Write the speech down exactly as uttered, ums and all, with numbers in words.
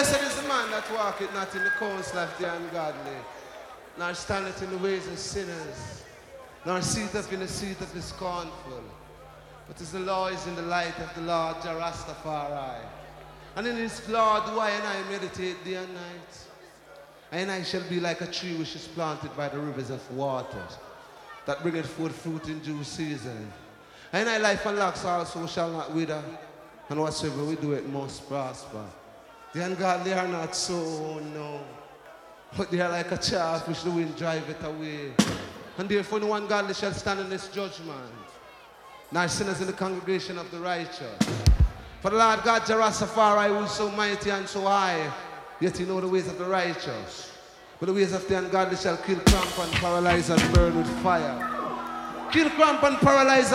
Blessed is the man that walketh not in the counsel of the ungodly, nor standeth in the ways of sinners, nor sitteth in the seat of the scornful. But his law is in the light of the Lord, Jah Rastafari. And in his law do I and I meditate day and night. And I shall be like a tree which is planted by the rivers of waters, that bringeth forth fruit in due season. And I life and locks also shall not wither, and whatsoever we do it must prosper. The ungodly are not so, no, but they are like a chaff which the wind driveth away. And therefore no ungodly shall stand in this judgment, nor sinners in the congregation of the righteous. For the Lord God Jah Rastafari, who is so mighty and so high, yet he know the ways of the righteous. But the ways of the ungodly shall kill, cramp, and paralyze, and burn with fire. Kill, cramp, and paralyze.